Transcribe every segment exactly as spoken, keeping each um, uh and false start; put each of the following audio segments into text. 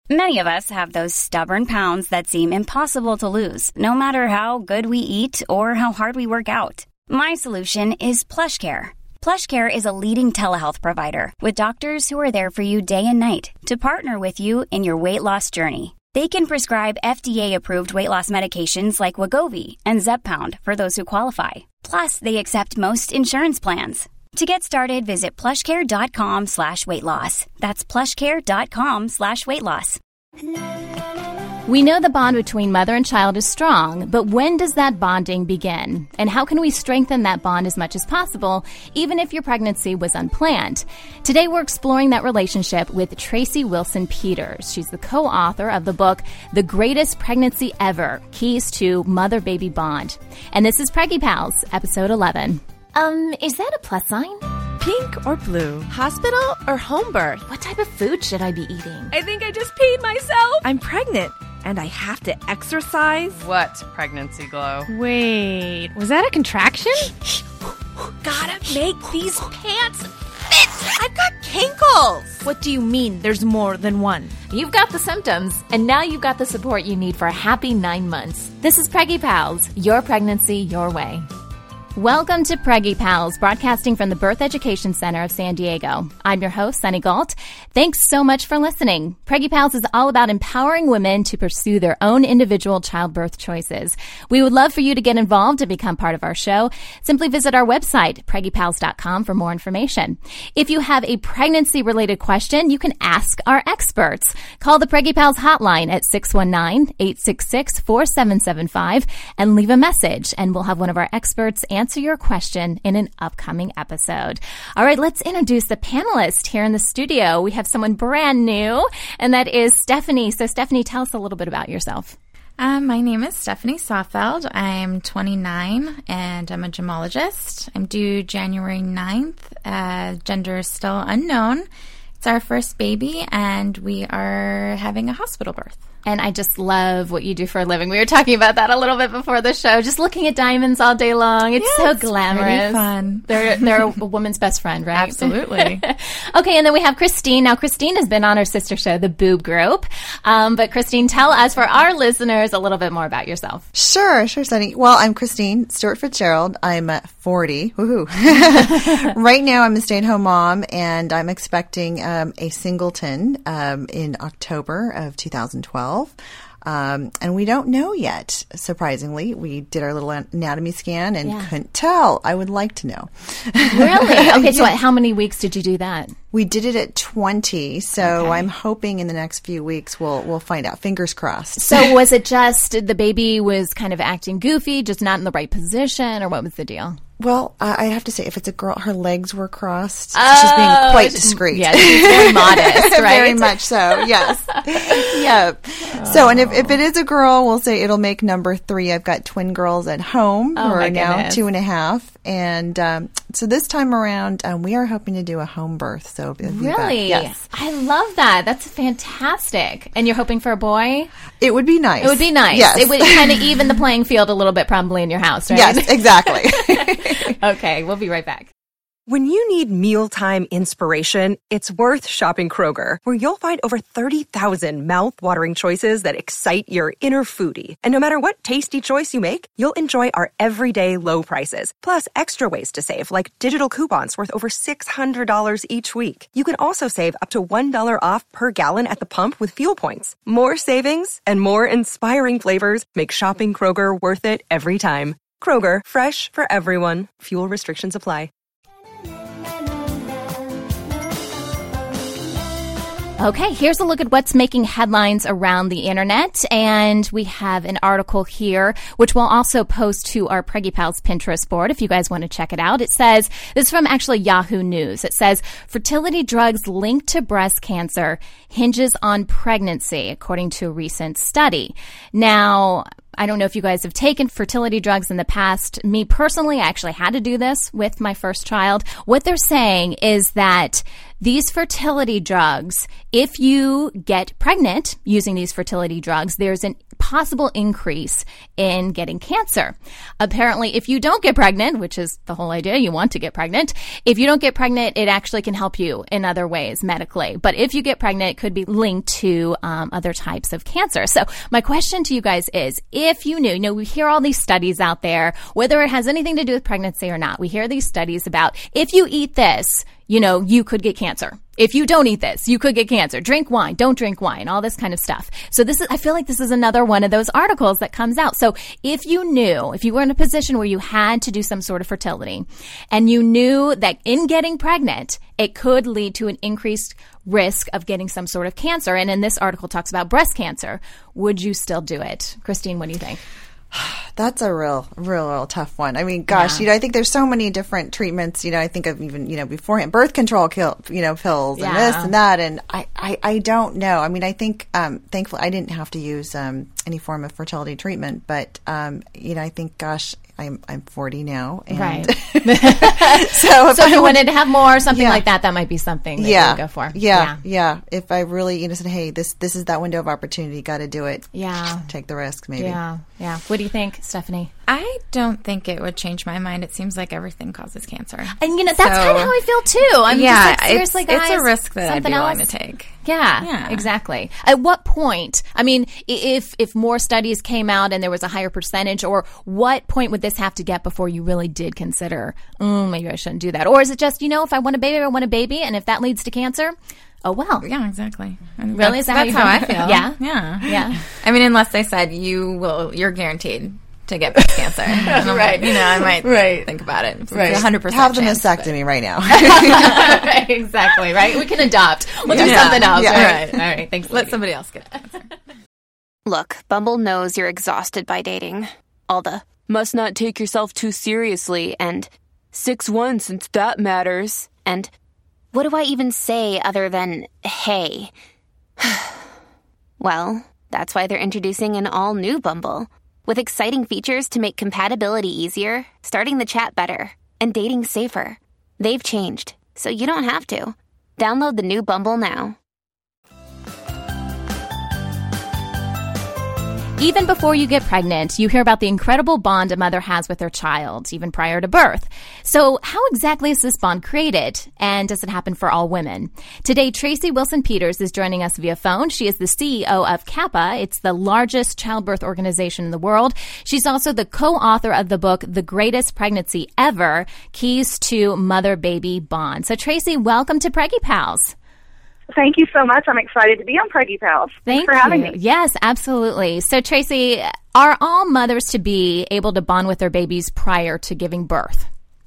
Many of us have those stubborn pounds that seem impossible to lose, no matter how good we eat or how hard we work out. My solution is PlushCare. PlushCare is a leading telehealth provider with doctors who are there for you day and night to partner with you in your weight loss journey. They can prescribe F D A-approved weight loss medications like Wegovy and Zepbound for those who qualify. Plus, they accept most insurance plans. To get started, visit plushcare.com slash weight loss. That's plushcare.com slash weight loss. We know the bond between mother and child is strong, but when does that bonding begin? And how can we strengthen that bond as much as possible, even if your pregnancy was unplanned? Today, we're exploring that relationship with Tracy Wilson Peters. She's the co-author of the book, The Greatest Pregnancy Ever, Keys to Mother-Baby Bond. And this is Preggy Pals, episode eleven. Um, is that a plus sign? Pink or blue? Hospital or home birth? What type of food should I be eating? I think I just peed myself. I'm pregnant, and I have to exercise. What pregnancy glow? Wait, was that a contraction? Gotta make these pants fit. I've got kinkles. What do you mean there's more than one? You've got the symptoms, and now you've got the support you need for a happy nine months. This is Preggy Pals, your pregnancy, your way. Welcome to Preggy Pals, broadcasting from the Birth Education Center of San Diego. I'm your host, Sunny Galt. Thanks so much for listening. Preggy Pals is all about empowering women to pursue their own individual childbirth choices. We would love for you to get involved and become part of our show. Simply visit our website, preggy pals dot com, for more information. If you have a pregnancy-related question, you can ask our experts. Call the Preggy Pals hotline at six one nine, eight six six, four seven seven five and leave a message, and we'll have one of our experts answer answer your question in an upcoming episode. All right, let's introduce the panelist here in the studio. We have someone brand new, and that is Stephanie. So, Stephanie, tell us a little bit about yourself. Um, my name is Stephanie Sawfeld. I'm twenty-nine, and I'm a gemologist. I'm due January ninth. Uh, gender is still unknown. It's our first baby, and we are having a hospital birth. And I just love what you do for a living. We were talking about that a little bit before the show. Just looking at diamonds all day long. It's yeah, so it's glamorous. Pretty fun. They're they're a woman's best friend, right? Absolutely. Okay, and then we have Christine. Now, Christine has been on our sister show, The Boob Group. Um, but Christine, tell us, for our listeners, a little bit more about yourself. Sure, sure, Sunny. Well, I'm Christine Stewart Fitzgerald. I'm uh, forty. Woohoo. Right now, I'm a stay-at-home mom, and I'm expecting um, a singleton um, in October of two thousand twelve. Um, and we don't know yet, surprisingly. We did our little anatomy scan and yeah. couldn't tell. I would like to know. Really? Okay, so yeah. How many weeks did you do that? We did it at twenty, so okay. I'm hoping in the next few weeks we'll we'll find out. Fingers crossed. So was it just the baby was kind of acting goofy, just not in the right position, or what was the deal? Well, uh, I have to say, if it's a girl, her legs were crossed. Oh, she's being quite discreet. Yeah, she's very modest, right? Very much so, yes. Yep. Oh. So, and if, if it is a girl, we'll say it'll make number three. I've got twin girls at home oh, who are now goodness. two and a half. And um, so this time around, um, we are hoping to do a home birth. So Really? Yes. I love that. That's fantastic. And you're hoping for a boy? It would be nice. It would be nice. Yes. It would kind of even the playing field a little bit probably in your house, right? Yes, exactly. Okay, we'll be right back. When you need mealtime inspiration, it's worth shopping Kroger, where you'll find over thirty thousand mouth-watering choices that excite your inner foodie. And no matter what tasty choice you make, you'll enjoy our everyday low prices, plus extra ways to save, like digital coupons worth over six hundred dollars each week. You can also save up to one dollar off per gallon at the pump with fuel points. More savings and more inspiring flavors make shopping Kroger worth it every time. Kroger, fresh for everyone. Fuel restrictions apply. Okay, here's a look at what's making headlines around the internet, and we have an article here, which we'll also post to our Preggy Pals Pinterest board if you guys want to check it out. It says, this is from actually Yahoo News. It says, fertility drugs linked to breast cancer hinges on pregnancy, according to a recent study. Now, I don't know if you guys have taken fertility drugs in the past. Me personally, I actually had to do this with my first child. What they're saying is that these fertility drugs, if you get pregnant using these fertility drugs, there's a possible increase in getting cancer. Apparently, if you don't get pregnant, which is the whole idea, you want to get pregnant, if you don't get pregnant, it actually can help you in other ways medically. But if you get pregnant, it could be linked to um, other types of cancer. So my question to you guys is, if you knew, you know, we hear all these studies out there, whether it has anything to do with pregnancy or not, we hear these studies about if you eat this, you know, you could get cancer. If you don't eat this, you could get cancer. Drink wine, don't drink wine, all this kind of stuff. So this is, I feel like this is another one of those articles that comes out. So if you knew, if you were in a position where you had to do some sort of fertility and you knew that in getting pregnant, it could lead to an increased risk of getting some sort of cancer, and in this article talks about breast cancer, would you still do it? Christine, what do you think? That's a real, real, real tough one. I mean, gosh, yeah. you know, I think there's so many different treatments. You know, I think of even, you know, beforehand, birth control, kill, you know, pills yeah. and this and that. And I, I, I don't know. I mean, I think, um, thankfully, I didn't have to use um, any form of fertility treatment. But, um, you know, I think, gosh, I'm I'm forty now. And right. so if, so if I you would, wanted to have more or something yeah. like that, that might be something that yeah. you would go for. Yeah, yeah. Yeah. If I really, you know, said, hey, this this is that window of opportunity, got to do it. Yeah. Take the risk, maybe. Yeah. Yeah. What do you think, Stephanie? I don't think it would change my mind. It seems like everything causes cancer. And, you know, that's So- kind of how I feel, too. I'm yeah, just like, seriously, it's, guys. it's a risk that I'd something be willing else? to take. Yeah, Yeah. exactly. At what point, I mean, i- if if more studies came out and there was a higher percentage, or what point would this have to get before you really did consider, oh, maybe I shouldn't do that? Or is it just, you know, if I want a baby, I want a baby, and if that leads to cancer, oh, well. Yeah, exactly. And Really? Is That's, that how that's you how, I feel? feel. Yeah? Yeah. Yeah. I mean, unless they said you will, you're guaranteed to get breast cancer. And I'm Right. like, you know, I might Right. think about it. It's Right. a hundred percent Have the chance, mastectomy right now. Right, exactly, right? We can adopt. We'll do Yeah. something else. Yeah. All right. All right. Thanks. but Let lady. somebody else get cancer. Look, Bumble knows you're exhausted by dating. All the must not take yourself too seriously and six one since that matters. And what do I even say other than hey? Well, that's why they're introducing an all-new Bumble with exciting features to make compatibility easier, starting the chat better, and dating safer. They've changed, so you don't have to. Download the new Bumble now. Even before you get pregnant, you hear about the incredible bond a mother has with her child, even prior to birth. So how exactly is this bond created? And does it happen for all women? Today, Tracy Wilson-Peters is joining us via phone. She is the C E O of CAPA. It's the largest childbirth organization in the world. She's also the co-author of the book, The Greatest Pregnancy Ever, Keys to Mother-Baby Bond. So Tracy, welcome to Preggy Pals. Thank you so much. I'm excited to be on Preggy Pals. Thanks Thank for having you. me. Yes, absolutely. So, Tracy, are all mothers to be able to bond with their babies prior to giving birth?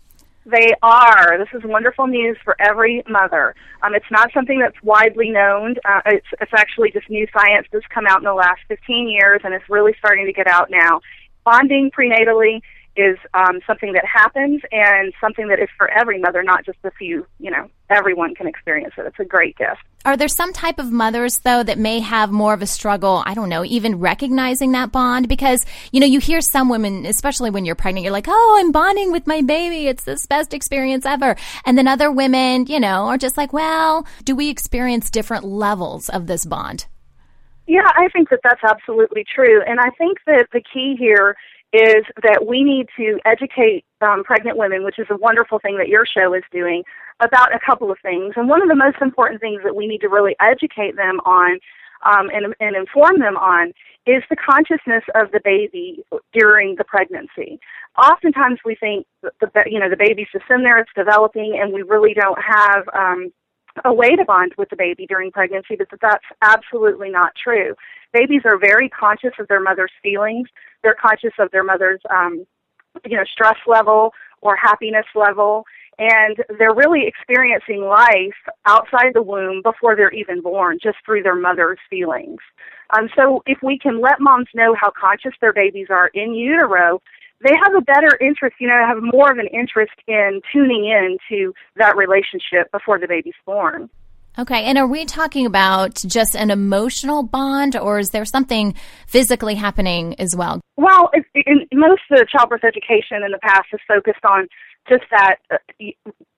They are. This is wonderful news for every mother. Um, it's not something that's widely known. Uh, it's, it's actually just new science that's come out in the last fifteen years, and it's really starting to get out now. Bonding prenatally is um, something that happens and something that is for every mother, not just a few. You know, everyone can experience it. It's a great gift. Are there some type of mothers, though, that may have more of a struggle, I don't know, even recognizing that bond? Because, you know, you hear some women, especially when you're pregnant, you're like, oh, I'm bonding with my baby. It's the best experience ever. And then other women, you know, are just like, well, do we experience different levels of this bond? Yeah, I think that that's absolutely true. And I think that the key here is that we need to educate um, pregnant women, which is a wonderful thing that your show is doing, about a couple of things. And one of the most important things that we need to really educate them on um, and, and inform them on is the consciousness of the baby during the pregnancy. Oftentimes we think that the, you know, the baby's just in there, it's developing, and we really don't have um, a way to bond with the baby during pregnancy, but that's absolutely not true. Babies are very conscious of their mother's feelings. They're conscious of their mother's, um, you know, stress level or happiness level, and they're really experiencing life outside the womb before they're even born, just through their mother's feelings. Um, so if we can let moms know how conscious their babies are in utero, they have a better interest, you know, have more of an interest in tuning in to that relationship before the baby's born. Okay, and are we talking about just an emotional bond, or is there something physically happening as well? Well, it, in, most of the childbirth education in the past is focused on just that uh,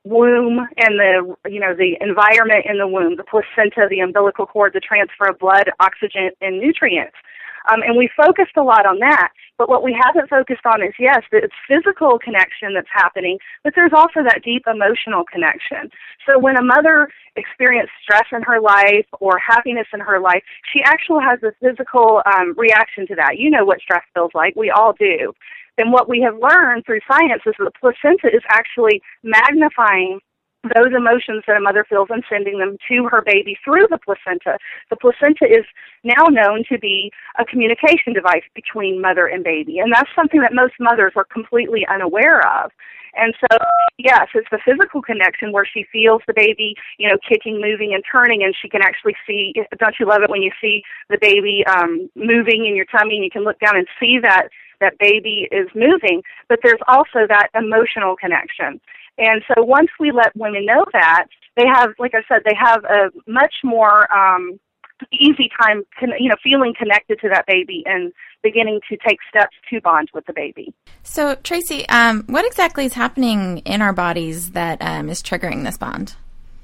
womb and the, you know, the environment in the womb, the placenta, the umbilical cord, the transfer of blood, oxygen, and nutrients. Um, and we focused a lot on that, but what we haven't focused on is, yes, the physical connection that's happening, but there's also that deep emotional connection. So when a mother experiences stress in her life or happiness in her life, she actually has a physical um, reaction to that. You know what stress feels like. We all do. And what we have learned through science is that the placenta is actually magnifying those emotions that a mother feels and sending them to her baby through the placenta. The placenta is now known to be a communication device between mother and baby, and that's something that most mothers are completely unaware of. And so, yes, it's the physical connection where she feels the baby, you know, kicking, moving, and turning, and she can actually see, don't you love it when you see the baby um, moving in your tummy and you can look down and see that that baby is moving, but there's also that emotional connection. And so once we let women know that, they have, like I said, they have a much more um, easy time, con- you know, feeling connected to that baby and beginning to take steps to bond with the baby. So, Tracy, um, what exactly is happening in our bodies that um, is triggering this bond?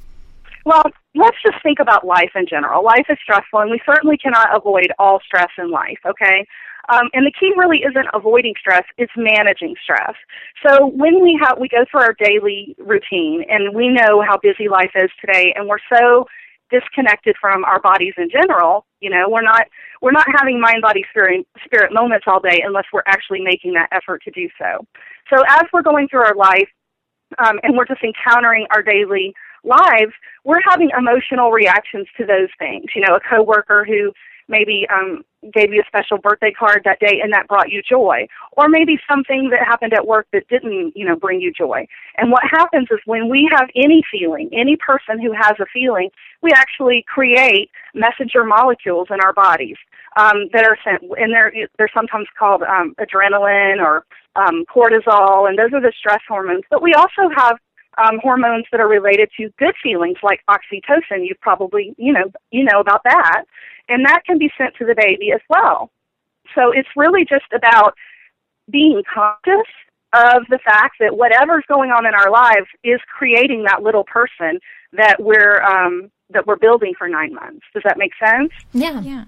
Well, let's just think about life in general. Life is stressful, and we certainly cannot avoid all stress in life, okay? Um, and the key really isn't avoiding stress, it's managing stress. So when we have, we go through our daily routine, and we know how busy life is today, and we're so disconnected from our bodies in general, you know, we're not we're not having mind, body, spirit, spirit moments all day unless we're actually making that effort to do so. So as we're going through our life, um, and we're just encountering our daily lives, we're having emotional reactions to those things. You know, a coworker who maybe um, gave you a special birthday card that day and that brought you joy, or maybe something that happened at work that didn't, you know, bring you joy. And what happens is when we have any feeling, any person who has a feeling, we actually create messenger molecules in our bodies um, that are sent, and they're, they're sometimes called um, adrenaline or um, cortisol, and those are the stress hormones. But we also have Um, hormones that are related to good feelings, like oxytocin. You probably, you know, you know about that, and that can be sent to the baby as well. So it's really just about being conscious of the fact that whatever's going on in our lives is creating that little person that we're um, that we're building for nine months. Does that make sense? Yeah, yeah.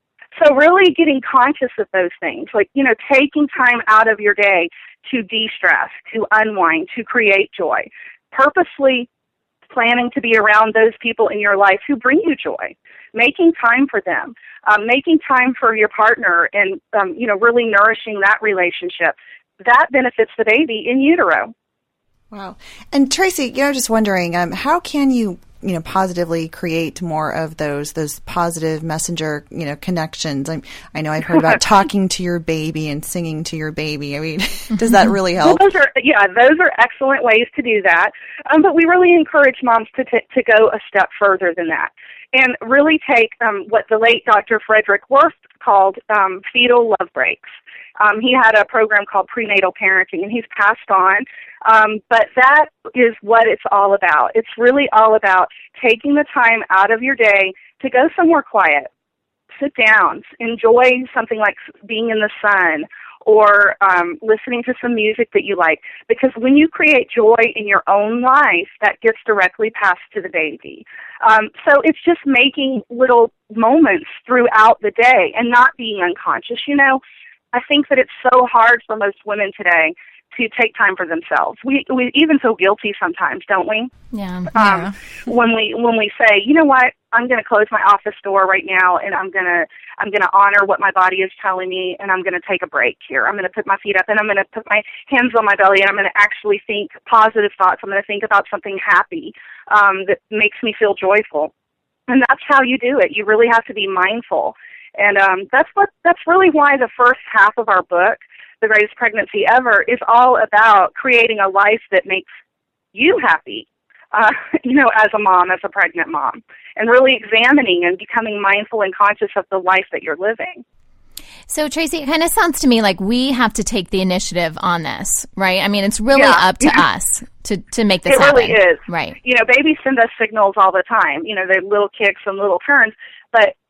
So really getting conscious of those things, like, you know, taking time out of your day to de-stress, to unwind, to create joy. Purposely planning to be around those people in your life who bring you joy, making time for them, um, making time for your partner, and, um, you know, really nourishing that relationship. That benefits the baby in utero. Wow. And Tracy, you know, just wondering, um, how can you, you know, positively create more of those those positive messenger, you know, connections? I, I know I've heard about talking to your baby and singing to your baby. I mean, does that really help? Well, those are, yeah, those are excellent ways to do that. Um, but we really encourage moms to t- to go a step further than that and really take um, what the late Doctor Frederick Worth called um, fetal love breaks. Um, he had a program called Prenatal Parenting, and he's passed on. Um, but that is what it's all about. It's really all about taking the time out of your day to go somewhere quiet, sit down, enjoy something like being in the sun, or um, listening to some music that you like. Because when you create joy in your own life, that gets directly passed to the baby. Um, so it's just making little moments throughout the day and not being unconscious. You know, I think that it's so hard for most women today to take time for themselves. We we even feel guilty sometimes, don't we? Yeah. Um, yeah. When we when we say, you know what, I'm going to close my office door right now, and I'm gonna I'm gonna honor what my body is telling me, and I'm going to take a break here. I'm going to put my feet up, and I'm going to put my hands on my belly, and I'm going to actually think positive thoughts. I'm going to think about something happy um, that makes me feel joyful, and that's how you do it. You really have to be mindful, and um, that's what that's really why the first half of our book, The Greatest Pregnancy Ever, is all about creating a life that makes you happy, uh, you know, as a mom, as a pregnant mom, and really examining and becoming mindful and conscious of the life that you're living. So, Tracy, it kind of sounds to me like we have to take the initiative on this, right? I mean, it's really yeah. up to us to, to make this it happen. It really is. Right. You know, babies send us signals all the time. You know, they're little kicks and little turns. But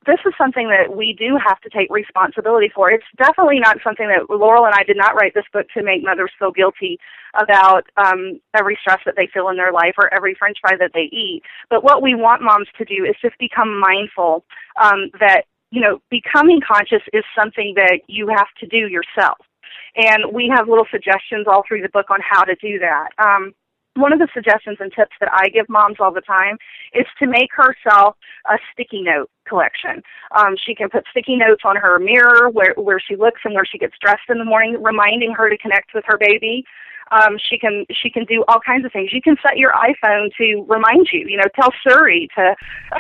this is something that we do have to take responsibility for. It's definitely not something that Laurel and I did not write this book to make mothers feel guilty about um, every stress that they feel in their life or every French fry that they eat. But what we want moms to do is just become mindful um, that, you know, becoming conscious is something that you have to do yourself. And we have little suggestions all through the book on how to do that. Um, One of the suggestions and tips that I give moms all the time is to make herself a sticky note collection. Um, she can put sticky notes on her mirror where, where she looks and where she gets dressed in the morning, reminding her to connect with her baby. Um, she can she can do all kinds of things. You can set your iPhone to remind you, you know, tell Siri to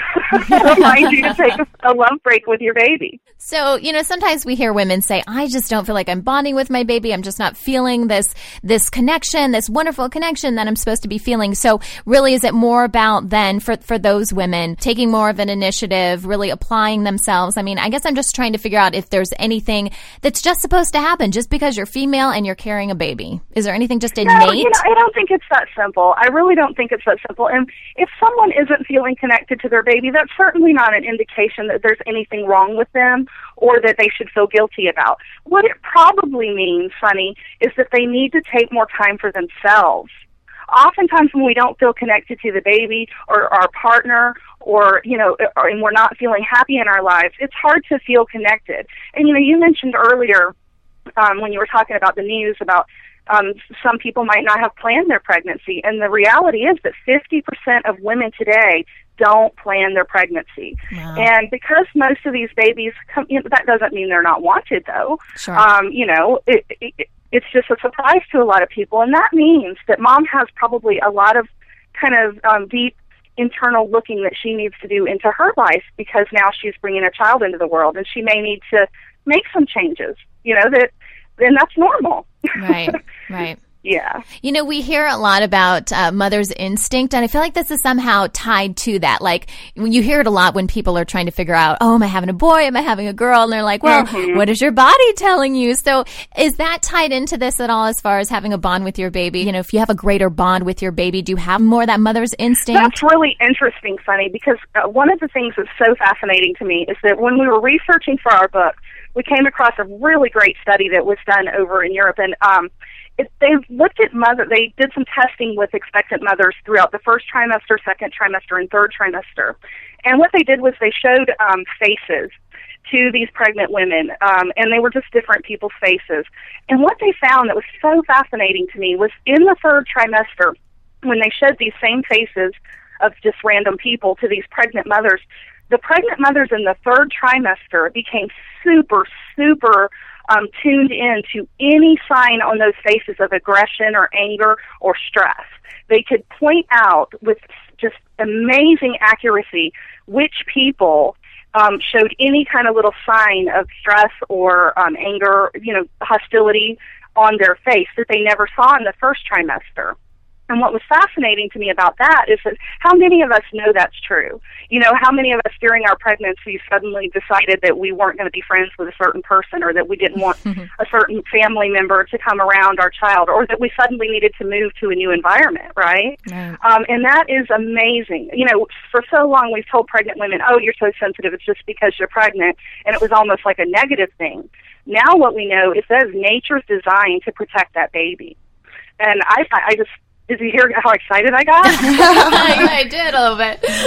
remind you to take a, a love break with your baby. So, you know, sometimes we hear women say, I just don't feel like I'm bonding with my baby. I'm just not feeling this this connection, this wonderful connection that I'm supposed to be feeling. So really, is it more about then for, for those women taking more of an initiative, really applying themselves? I mean, I guess I'm just trying to figure out if there's anything that's just supposed to happen just because you're female and you're carrying a baby. Is there anything just innate? No, you know, I don't think it's that simple. I really don't think it's that simple. And if someone isn't feeling connected to their baby, that's certainly not an indication that there's anything wrong with them or that they should feel guilty about. What it probably means, Sunny, is that they need to take more time for themselves. Oftentimes when we don't feel connected to the baby or our partner or, you know, or, and we're not feeling happy in our lives, it's hard to feel connected. And, you know, you mentioned earlier um, when you were talking about the news about Um, some people might not have planned their pregnancy, and the reality is that fifty percent of women today don't plan their pregnancy. Wow. And because most of these babies come, you know, that doesn't mean they're not wanted, though. Sure. Um, you know, it, it, it's just a surprise to a lot of people, and that means that mom has probably a lot of kind of um, deep internal looking that she needs to do into her life because now she's bringing a child into the world, and she may need to make some changes, you know, that then that's normal. Right, right. Yeah. You know, we hear a lot about uh, mother's instinct, and I feel like this is somehow tied to that. Like, when you hear it a lot when people are trying to figure out, oh, am I having a boy? Am I having a girl? And they're like, well, mm-hmm. what is your body telling you? So is that tied into this at all as far as having a bond with your baby? You know, if you have a greater bond with your baby, do you have more of that mother's instinct? That's really interesting, Sunny, because uh, one of the things that's so fascinating to me is that when we were researching for our book, we came across a really great study that was done over in Europe, and um, it, they've looked at mother. They did some testing with expectant mothers throughout the first trimester, second trimester, and third trimester. And what they did was they showed um, faces to these pregnant women, um, and they were just different people's faces. And what they found that was so fascinating to me was in the third trimester, when they showed these same faces of just random people to these pregnant mothers, the pregnant mothers in the third trimester became super, super um, tuned in to any sign on those faces of aggression or anger or stress. They could point out with just amazing accuracy which people um, showed any kind of little sign of stress or um, anger, you know, hostility on their face that they never saw in the first trimester. And what was fascinating to me about that is that how many of us know that's true? You know, how many of us during our pregnancy suddenly decided that we weren't going to be friends with a certain person, or that we didn't want a certain family member to come around our child, or that we suddenly needed to move to a new environment, right? right. Um, and that is amazing. You know, for so long we've told pregnant women, oh, you're so sensitive, it's just because you're pregnant, and it was almost like a negative thing. Now what we know is that is nature's design to protect that baby. And I, I just... Did you hear how excited I got? I, I did a little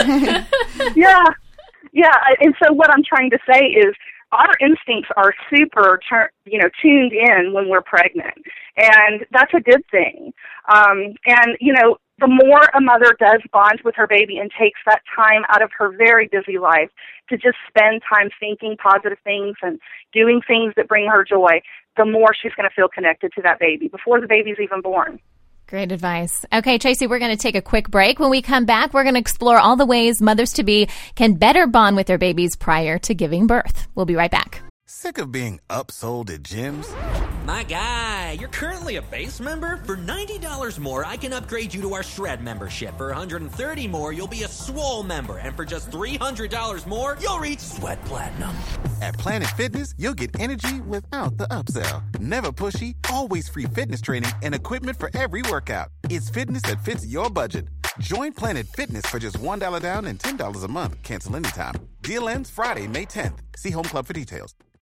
bit. yeah. Yeah. And so what I'm trying to say is our instincts are super, you know, tuned in when we're pregnant. And that's a good thing. Um, and, you know, the more a mother does bond with her baby and takes that time out of her very busy life to just spend time thinking positive things and doing things that bring her joy, the more she's going to feel connected to that baby before the baby's even born. Great advice. Okay, Tracy, we're going to take a quick break. When we come back, we're going to explore all the ways mothers-to-be can better bond with their babies prior to giving birth. We'll be right back. Sick of being upsold at gyms? My guy, you're currently a base member? For ninety dollars more, I can upgrade you to our Shred membership. For one hundred thirty dollars more, you'll be a Swole member. And for just three hundred dollars more, you'll reach Sweat Platinum. At Planet Fitness, you'll get energy without the upsell. Never pushy, always free fitness training and equipment for every workout. It's fitness that fits your budget. Join Planet Fitness for just one dollar down and ten dollars a month. Cancel anytime. Deal ends Friday, May tenth. See Home Club for details.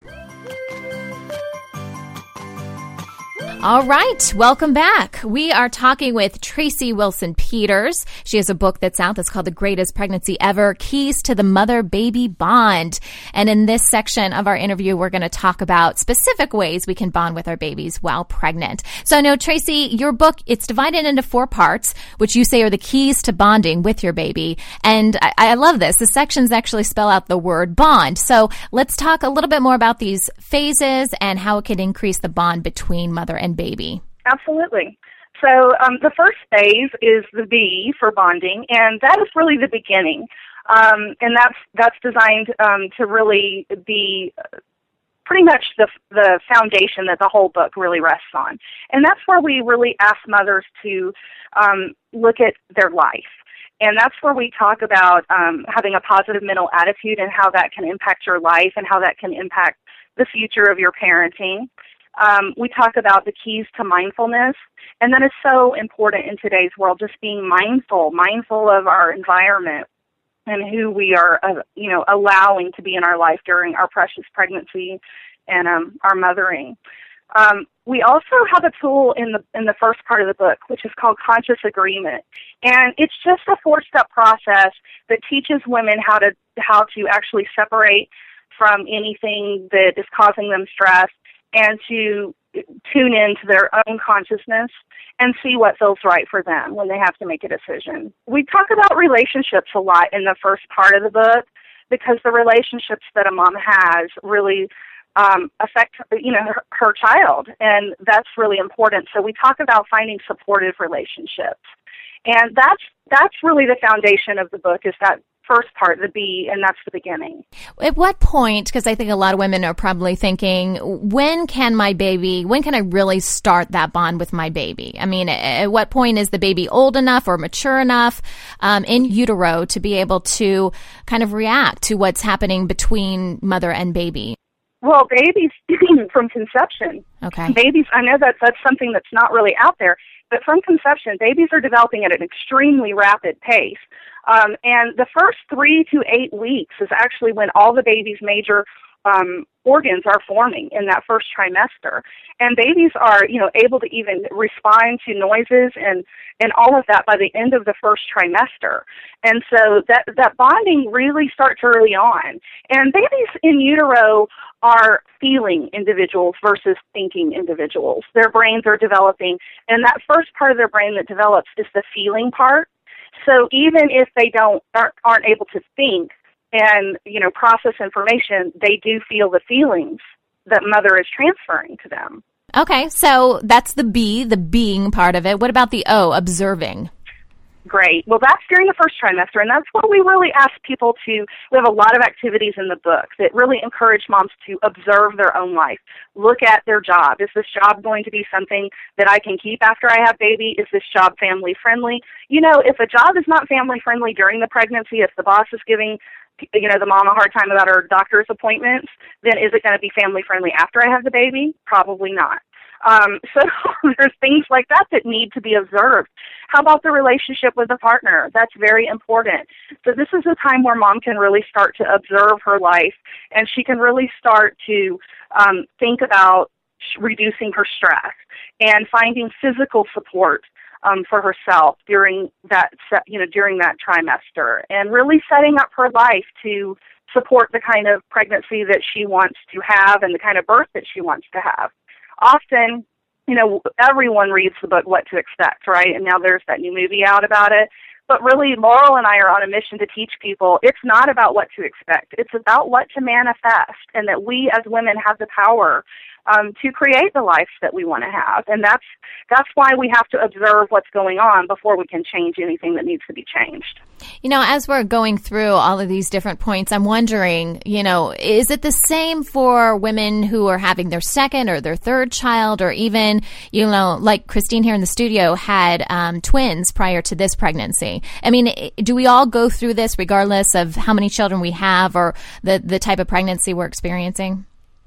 All right, welcome back. We are talking with Tracy Wilson Peters. She has a book that's out that's called The Greatest Pregnancy Ever, Keys to the Mother-Baby Bond. And in this section of our interview, we're going to talk about specific ways we can bond with our babies while pregnant. So I know, Tracy, your book, it's divided into four parts, which you say are the keys to bonding with your baby. And I, I love this. The sections actually spell out the word bond. So let's talk a little bit more about these phases and how it can increase the bond between mother and baby. Absolutely. So um, the first phase is the B for bonding, and that is really the beginning. Um, and that's that's designed um, to really be pretty much the the foundation that the whole book really rests on. And that's where we really ask mothers to um, look at their life. And that's where we talk about um, having a positive mental attitude and how that can impact your life and how that can impact the future of your parenting. Um, we talk about the keys to mindfulness, and that is so important in today's world, just being mindful, mindful of our environment and who we are, uh, you know, allowing to be in our life during our precious pregnancy and um, our mothering. Um, we also have a tool in the in the first part of the book, which is called Conscious Agreement, and it's just a four-step process that teaches women how to how to actually separate from anything that is causing them stress, and to tune into their own consciousness and see what feels right for them when they have to make a decision. We talk about relationships a lot in the first part of the book because the relationships that a mom has really um, affect, you know, her, her child, and that's really important. So we talk about finding supportive relationships, and that's that's really the foundation of the book, is that first part, the B, and that's the beginning. At what point, because I think a lot of women are probably thinking, when can my baby, when can I really start that bond with my baby? I mean, at what point is the baby old enough or mature enough um, in utero to be able to kind of react to what's happening between mother and baby? Well, babies from conception. Okay. Babies, I know that that's something that's not really out there, but from conception, babies are developing at an extremely rapid pace. Um, and the first three to eight weeks is actually when all the baby's major um, organs are forming in that first trimester. And babies are, you know, able to even respond to noises and, and all of that by the end of the first trimester. And so that, that bonding really starts early on. And babies in utero are feeling individuals versus thinking individuals. Their brains are developing, and that first part of their brain that develops is the feeling part. So even if they don't aren't, aren't able to think and, you know, process information, they do feel the feelings that mother is transferring to them. Okay, so that's the B, the being part of it. What about the O, observing? Great. Well, that's during the first trimester, and that's what we really ask people to, we have a lot of activities in the book that really encourage moms to observe their own life. Look at their job. Is this job going to be something that I can keep after I have baby? Is this job family friendly? You know, if a job is not family friendly during the pregnancy, if the boss is giving, you know, the mom a hard time about her doctor's appointments, then is it going to be family friendly after I have the baby? Probably not. Um, so there's things like that that need to be observed. How about the relationship with the partner? That's very important. So this is a time where mom can really start to observe her life, and she can really start to um, think about reducing her stress and finding physical support um, for herself during that, you know, during that trimester, and really setting up her life to support the kind of pregnancy that she wants to have and the kind of birth that she wants to have. Often, you know, everyone reads the book What to Expect, right? And now there's that new movie out about it. But really, Laurel and I are on a mission to teach people it's not about what to expect. It's about what to manifest, and that we as women have the power um, to create the lives that we want to have. And that's that's why we have to observe what's going on before we can change anything that needs to be changed. You know, as we're going through all of these different points, I'm wondering, you know, is it the same for women who are having their second or their third child, or even, you know, like Christine here in the studio had um, twins prior to this pregnancy? I mean, do we all go through this regardless of how many children we have or the, the type of pregnancy we're experiencing?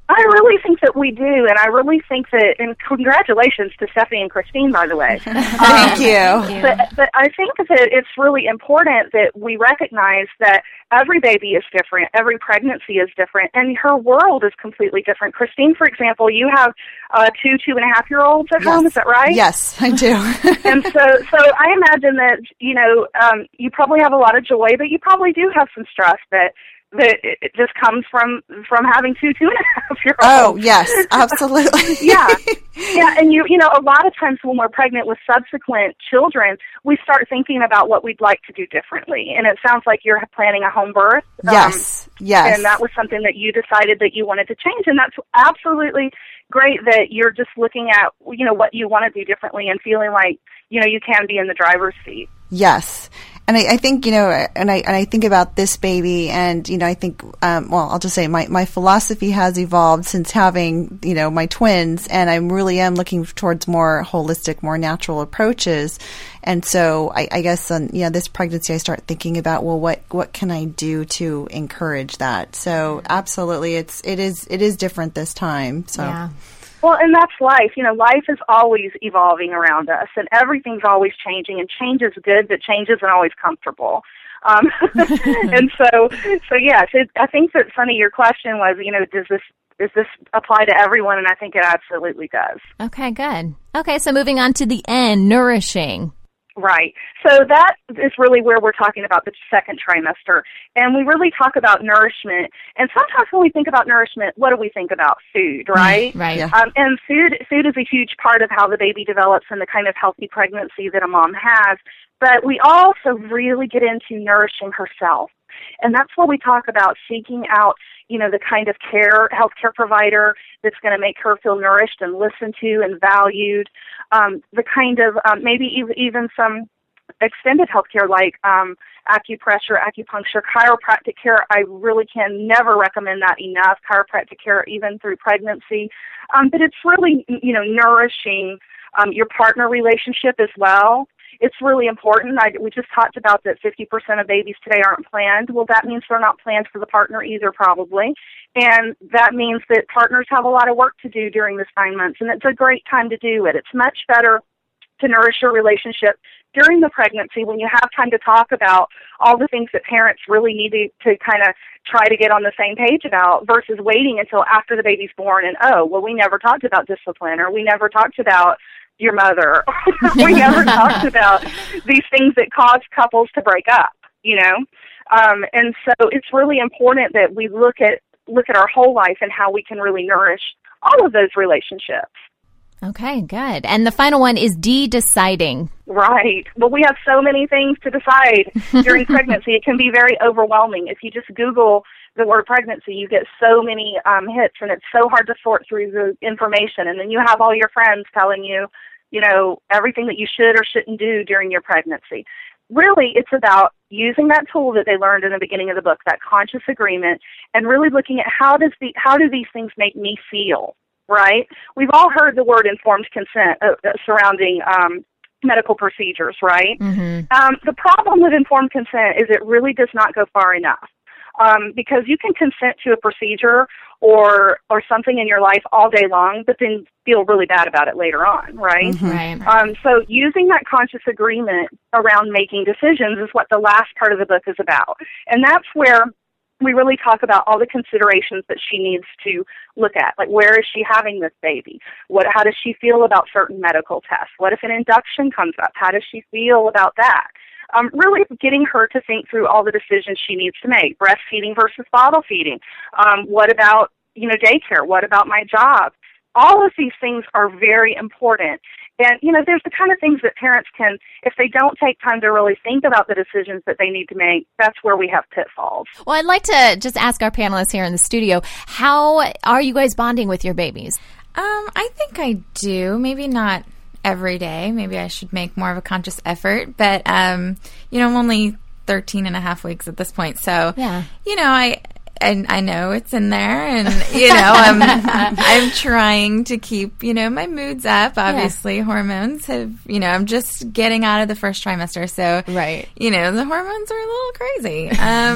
I really think that we do, and I really think that, and congratulations to Stephanie and Christine, by the way. Thank um, you. But, but I think that it's really important that we recognize that every baby is different, every pregnancy is different, and her world is completely different. Christine, for example, you have uh, two, two and a half year olds at yes. home, is that right? Yes, I do. And so, so I imagine that, you know, um, you probably have a lot of joy, but you probably do have some stress that that it just comes from from having two two and a half year olds. Oh yes, absolutely. yeah, yeah, and you you know a lot of times when we're pregnant with subsequent children, we start thinking about what we'd like to do differently. And it sounds like you're planning a home birth. Yes, um, yes, and that was something that you decided that you wanted to change, and that's absolutely great that you're just looking at you know what you want to do differently and feeling like you know you can be in the driver's seat. Yes. And I, I think, you know, and I and I think about this baby and, you know, I think, um, well, I'll just say my, my philosophy has evolved since having, you know, my twins, and I really am looking towards more holistic, more natural approaches. And so I, I guess, on, you know, this pregnancy, I start thinking about, well, what, what can I do to encourage that? So absolutely, it's, it is, it is different this time. So. Yeah. Well, and that's life. You know, life is always evolving around us, and everything's always changing, and change is good, but change isn't always comfortable. Um, and so, so yes, it, I think that, Sunny, your question was, you know, does this does this apply to everyone? And I think it absolutely does. Okay, good. Okay, so moving on to the N, nourishing. Right. So that is really where we're talking about the second trimester. And we really talk about nourishment. And sometimes when we think about nourishment, what do we think about? Food, right? Right. Yeah. Um, and food, food is a huge part of how the baby develops and the kind of healthy pregnancy that a mom has. But we also really get into nourishing herself. And that's what we talk about, seeking out, you know, the kind of care, healthcare provider that's going to make her feel nourished and listened to and valued. Um, the kind of, um, maybe even, even some extended healthcare like um, acupressure, acupuncture, chiropractic care. I really can never recommend that enough, chiropractic care even through pregnancy. Um, but it's really, you know, nourishing um, your partner relationship as well. It's really important. I, we just talked about that fifty percent of babies today aren't planned. Well, that means they're not planned for the partner either, probably. And that means that partners have a lot of work to do during this nine months, and it's a great time to do it. It's much better to nourish your relationship during the pregnancy when you have time to talk about all the things that parents really need to, to kind of try to get on the same page about versus waiting until after the baby's born and, oh, well, we never talked about discipline, or we never talked about your mother. We never talked about these things that cause couples to break up, you know? Um, and so it's really important that we look at look at our whole life and how we can really nourish all of those relationships. Okay, good. And the final one is de-deciding. Right. Well, we have so many things to decide during pregnancy. It can be very overwhelming. If you just Google the word pregnancy, you get so many um, hits, and it's so hard to sort through the information. And then you have all your friends telling you, you know, everything that you should or shouldn't do during your pregnancy. Really, it's about using that tool that they learned in the beginning of the book, that conscious agreement, and really looking at how does the how do these things make me feel, right? We've all heard the word informed consent uh, uh, surrounding um, medical procedures, right? Mm-hmm. Um, the problem with informed consent is it really does not go far enough. Um, because you can consent to a procedure or or something in your life all day long, but then feel really bad about it later on, right? Mm-hmm. Right. Um, so using that conscious agreement around making decisions is what the last part of the book is about. And that's where we really talk about all the considerations that she needs to look at. Like, where is she having this baby? What? How does she feel about certain medical tests? What if an induction comes up? How does she feel about that? Um, really getting her to think through all the decisions she needs to make, breastfeeding versus bottle feeding. Um, what about, you know, daycare? What about my job? All of these things are very important. And, you know, there's the kind of things that parents can, if they don't take time to really think about the decisions that they need to make, that's where we have pitfalls. Well, I'd like to just ask our panelists here in the studio, how are you guys bonding with your babies? Um, I think I do. Maybe not every day. Maybe I should make more of a conscious effort. But, um, you know, I'm only thirteen and a half weeks at this point. So, yeah. you know, I and I know it's in there, and you know, I'm I'm trying to keep, you know, my moods up. Obviously, yeah. Hormones have, you know, I'm just getting out of the first trimester, so right, you know, the hormones are a little crazy.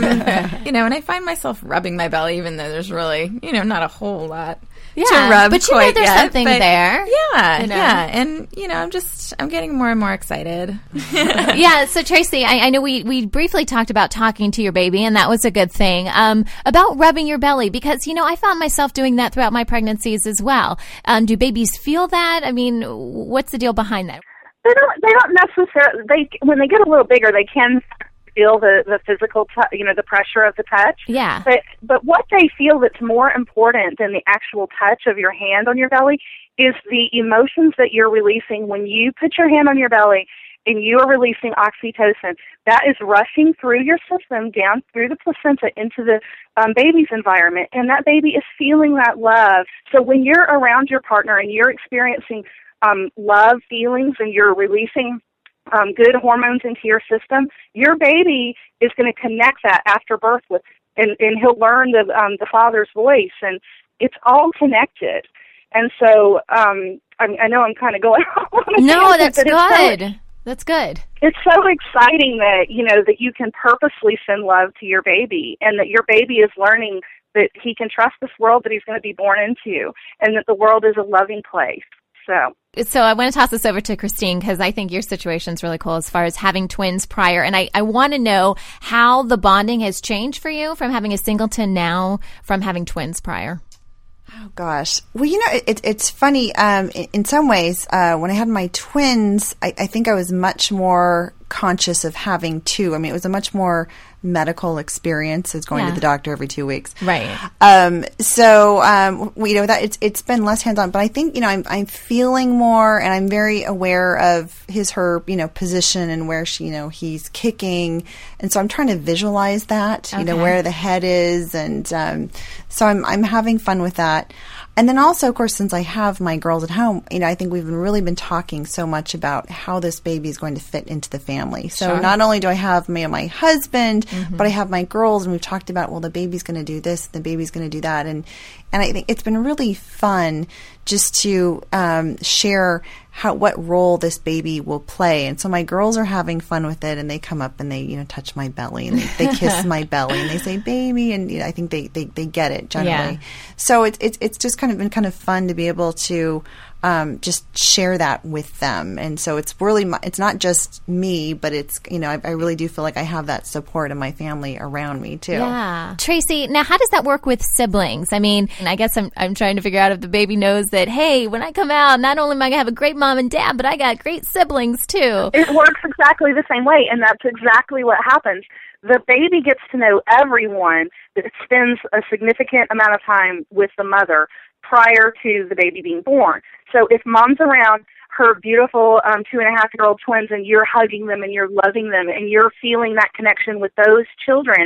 Um, you know, and I find myself rubbing my belly, even though there's really, you know, not a whole lot. Yeah, to rub but you know there's yet, something but there. Yeah, you know? yeah, and you know, I'm just I'm getting more and more excited. Yeah, so Tracy, I, I know we we briefly talked about talking to your baby, and that was a good thing. Um, about rubbing your belly, because you know I found myself doing that throughout my pregnancies as well. Um, do babies feel that? I mean, what's the deal behind that? They don't. They don't necessarily. They when they get a little bigger, they can feel the, the physical, t- you know, the pressure of the touch. Yeah. But but what they feel that's more important than the actual touch of your hand on your belly is the emotions that you're releasing when you put your hand on your belly and you are releasing oxytocin. That is rushing through your system, down through the placenta into the um, baby's environment, and that baby is feeling that love. So when you're around your partner and you're experiencing um, love feelings and you're releasing Um, good hormones into your system, your baby is going to connect that after birth with, and, and he'll learn the um, the father's voice, and it's all connected. And so, um, I, I know I'm kind of going on. No, that's good. So, that's good. It's so exciting that you know that you can purposely send love to your baby, and that your baby is learning that he can trust this world that he's going to be born into, and that the world is a loving place. So. So I want to toss this over to Christine, because I think your situation is really cool as far as having twins prior. And I, I want to know how the bonding has changed for you from having a singleton now from having twins prior. Oh, gosh. Well, you know, it, it's funny. Um, in, in some ways, uh, when I had my twins, I, I think I was much more conscious of having two. I mean, it was a much more medical experience as going yeah. to the doctor every two weeks. Right. Um, so, um, you know, that it's, it's been less hands-on, but I think, you know, I'm, I'm feeling more, and I'm very aware of his, her, you know, position and where she, you know, he's kicking. And so I'm trying to visualize that, okay. you know, where the head is. And, um, so I'm, I'm having fun with that. And then also, of course, since I have my girls at home, you know, I think we've been really been talking so much about how this baby is going to fit into the family. So sure. not only do I have my, my husband, mm-hmm. but I have my girls, and we've talked about, well, the baby's going to do this, the baby's going to do that. And, and I think it's been really fun just to um, share how what role this baby will play. And so my girls are having fun with it, and they come up and they, you know, touch my belly, and they, they kiss my belly, and they say, baby, and you know, I think they, they, they get it generally. Yeah. So it's, it's, it's just kind of been kind of fun to be able to um, just share that with them. And so it's really, my, it's not just me, but it's, you know, I, I really do feel like I have that support of my family around me too. Yeah. Tracy, now how does that work with siblings? I mean, I guess I'm, I'm trying to figure out if the baby knows that, hey, when I come out, not only am I going to have a great mom and dad, but I got great siblings too. It works exactly the same way, and that's exactly what happens. The baby gets to know everyone that spends a significant amount of time with the mother prior to the baby being born. So if mom's around her beautiful um, two-and-a-half-year-old twins, and you're hugging them and you're loving them and you're feeling that connection with those children,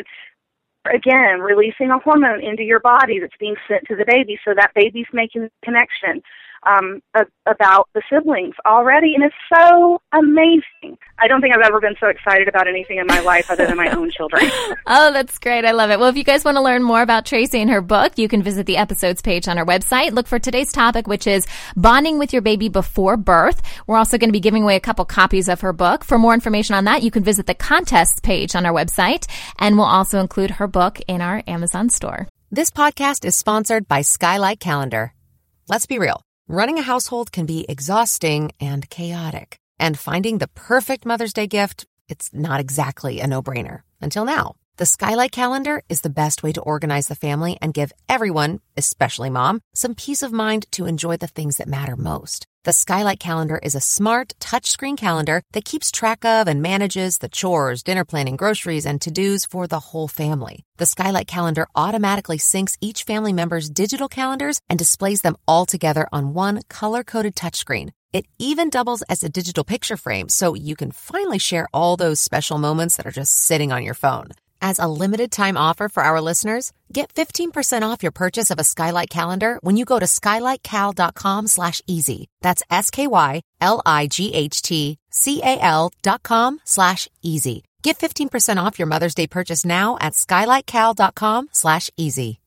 again, releasing a hormone into your body that's being sent to the baby, so that baby's making a connection um, a- about the siblings already, and it's so amazing. I don't think I've ever been so excited about anything in my life other than my own children. Oh, that's great. I love it. Well, if you guys want to learn more about Tracy and her book, you can visit the episodes page on our website. Look for today's topic, which is bonding with your baby before birth. We're also going to be giving away a couple copies of her book. For more information on that, you can visit the contests page on our website, and we'll also include her book in our Amazon store. This podcast is sponsored by Skylight Calendar. Let's be real. Running a household can be exhausting and chaotic. And finding the perfect Mother's Day gift, it's not exactly a no-brainer. Until now. The Skylight Calendar is the best way to organize the family and give everyone, especially mom, some peace of mind to enjoy the things that matter most. The Skylight Calendar is a smart, touchscreen calendar that keeps track of and manages the chores, dinner planning, groceries, and to-dos for the whole family. The Skylight Calendar automatically syncs each family member's digital calendars and displays them all together on one color-coded touchscreen. It even doubles as a digital picture frame, so you can finally share all those special moments that are just sitting on your phone. As a limited-time offer for our listeners, get fifteen percent off your purchase of a Skylight Calendar when you go to skylightcal.com slash easy. That's S-K-Y-L-I-G-H-T-C-A-L dot com slash easy. Get fifteen percent off your Mother's Day purchase now at skylightcal.com slash easy.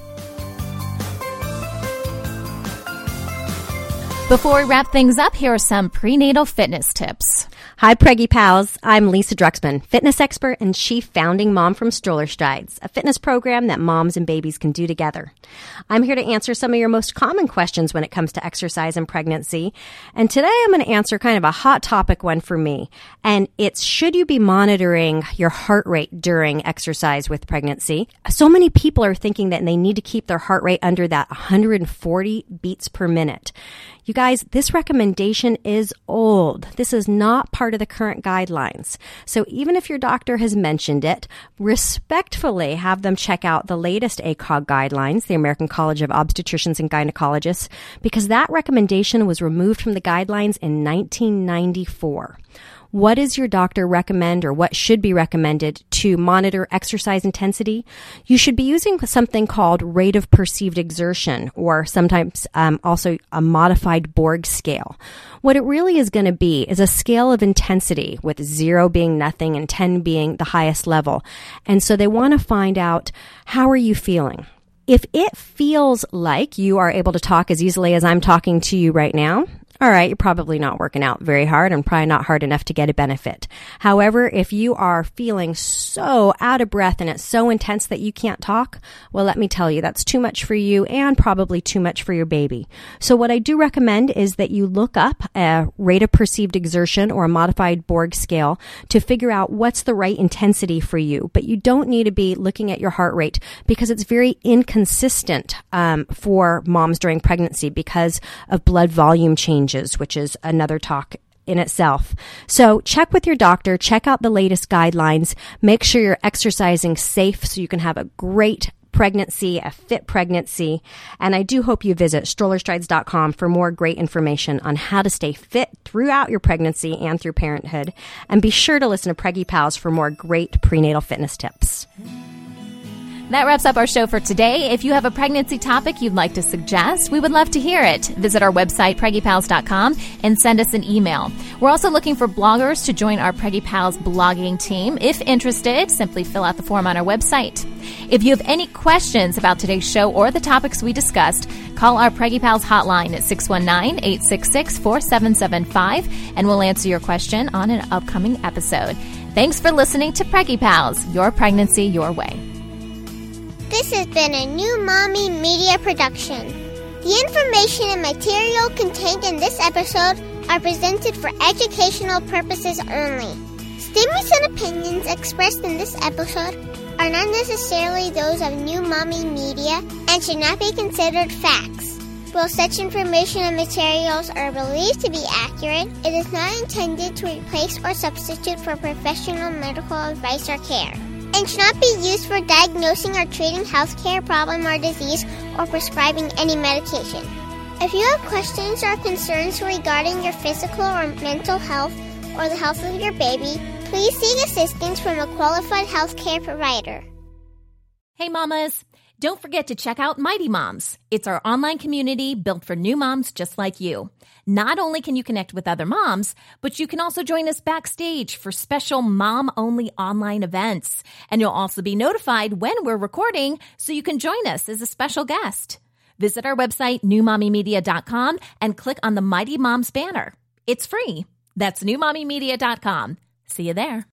Before we wrap things up, here are some prenatal fitness tips. Hi, Preggy Pals. I'm Lisa Druxman, fitness expert and chief founding mom from Stroller Strides, a fitness program that moms and babies can do together. I'm here to answer some of your most common questions when it comes to exercise and pregnancy. And today I'm going to answer kind of a hot topic one for me. And it's, should you be monitoring your heart rate during exercise with pregnancy? So many people are thinking that they need to keep their heart rate under that one hundred forty beats per minute. You guys, this recommendation is old. This is not part of the current guidelines. So even if your doctor has mentioned it, respectfully have them check out the latest A C O G guidelines, the American College of Obstetricians and Gynecologists, because that recommendation was removed from the guidelines in nineteen ninety-four. What does your doctor recommend, or what should be recommended to monitor exercise intensity? You should be using something called rate of perceived exertion, or sometimes um, also a modified Borg scale. What it really is going to be is a scale of intensity, with zero being nothing and ten being the highest level. And so they want to find out, how are you feeling? If it feels like you are able to talk as easily as I'm talking to you right now, all right, you're probably not working out very hard and probably not hard enough to get a benefit. However, if you are feeling so out of breath and it's so intense that you can't talk, well, let me tell you, that's too much for you and probably too much for your baby. So what I do recommend is that you look up a rate of perceived exertion or a modified Borg scale to figure out what's the right intensity for you. But you don't need to be looking at your heart rate, because it's very inconsistent um, for moms during pregnancy because of blood volume changes, which is another talk in itself. So check with your doctor, check out the latest guidelines, make sure you're exercising safe so you can have a great pregnancy, a fit pregnancy. And I do hope you visit stroller strides dot com for more great information on how to stay fit throughout your pregnancy and through parenthood. And be sure to listen to Preggy Pals for more great prenatal fitness tips. That wraps up our show for today. If you have a pregnancy topic you'd like to suggest, we would love to hear it. Visit our website, preggy pals dot com, and send us an email. We're also looking for bloggers to join our Preggy Pals blogging team. If interested, simply fill out the form on our website. If you have any questions about today's show or the topics we discussed, call our Preggy Pals hotline at six one nine, eight six six, four seven seven five, and we'll answer your question on an upcoming episode. Thanks for listening to Preggy Pals, your pregnancy your way. This has been a New Mommy Media production. The information and material contained in this episode are presented for educational purposes only. Statements and opinions expressed in this episode are not necessarily those of New Mommy Media and should not be considered facts. While such information and materials are believed to be accurate, it is not intended to replace or substitute for professional medical advice or care, and should not be used for diagnosing or treating healthcare problem or disease or prescribing any medication. If you have questions or concerns regarding your physical or mental health or the health of your baby, please seek assistance from a qualified healthcare provider. Hey mamas, don't forget to check out Mighty Moms. It's our online community built for new moms just like you. Not only can you connect with other moms, but you can also join us backstage for special mom-only online events. And you'll also be notified when we're recording, so you can join us as a special guest. Visit our website, new mommy media dot com, and click on the Mighty Moms banner. It's free. That's new mommy media dot com. See you there.